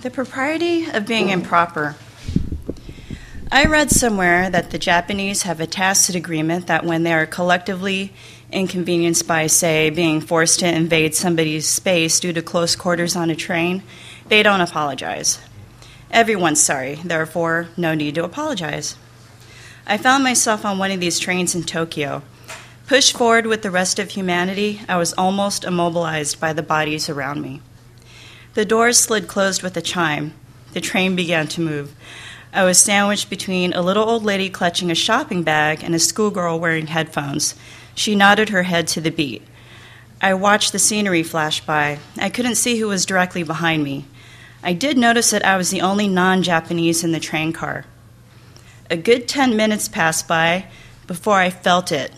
The propriety of being improper. I read somewhere that the Japanese have a tacit agreement that when they are collectively inconvenienced by, say, being forced to invade somebody's space due to close quarters on a train, they don't apologize. Everyone's sorry, therefore, no need to apologize. I found myself on one of these trains in Tokyo. Pushed forward with the rest of humanity, I was almost immobilized by the bodies around me. The doors slid closed with a chime. The train began to move. I was sandwiched between a little old lady clutching a shopping bag and a schoolgirl wearing headphones. She nodded her head to the beat. I watched the scenery flash by. I couldn't see who was directly behind me. I did notice that I was the only non-Japanese in the train car. A good 10 minutes passed by before I felt it.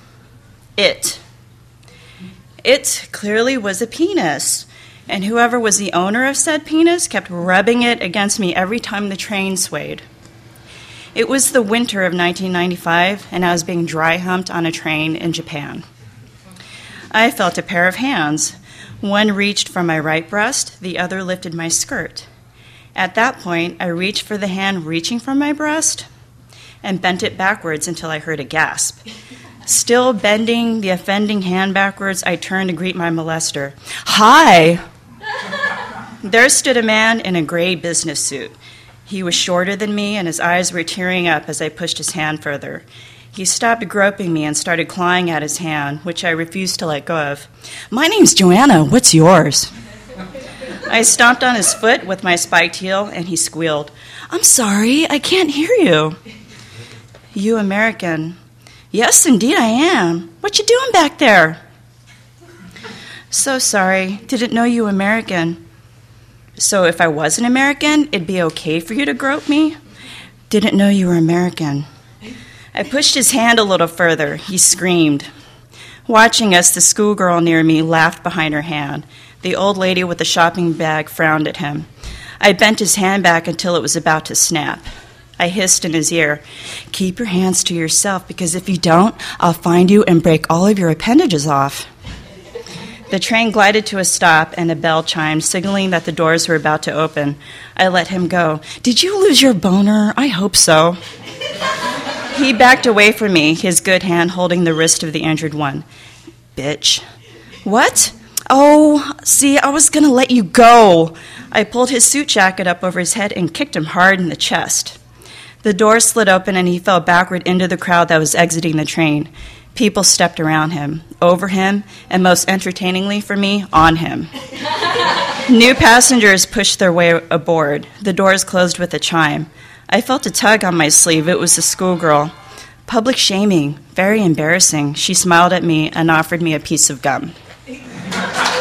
It clearly was a penis. And whoever was the owner of said penis kept rubbing it against me every time the train swayed. It was the winter of 1995, and I was being dry humped on a train in Japan. I felt a pair of hands. One reached for my right breast, the other lifted my skirt. At that point, I reached for the hand reaching for my breast and bent it backwards until I heard a gasp. Still bending the offending hand backwards, I turned to greet my molester. "Hi!" There stood a man in a gray business suit. He was shorter than me, and his eyes were tearing up as I pushed his hand further. He stopped groping me and started clawing at his hand, which I refused to let go of. "My name's Joanna. What's yours?" I stomped on his foot with my spiked heel, and he squealed. "I'm sorry, I can't hear you." "You American?" "Yes, indeed I am. What you doing back there?" "So sorry. Didn't know you American." "So if I wasn't American, it'd be okay for you to grope me?" "Didn't know you were American." I pushed his hand a little further. He screamed. Watching us, the schoolgirl near me laughed behind her hand. The old lady with the shopping bag frowned at him. I bent his hand back until it was about to snap. I hissed in his ear, "Keep your hands to yourself, because if you don't, I'll find you and break all of your appendages off." The train glided to a stop, and a bell chimed, signaling that the doors were about to open. I let him go. "Did you lose your boner? I hope so." He backed away from me, his good hand holding the wrist of the injured one. "Bitch." "What?" "Oh, see, I was going to let you go." I pulled his suit jacket up over his head and kicked him hard in the chest. The door slid open, and he fell backward into the crowd that was exiting the train. People stepped around him, over him, and most entertainingly for me, on him. New passengers pushed their way aboard. The doors closed with a chime. I felt a tug on my sleeve. It was the schoolgirl. Public shaming, very embarrassing. She smiled at me and offered me a piece of gum.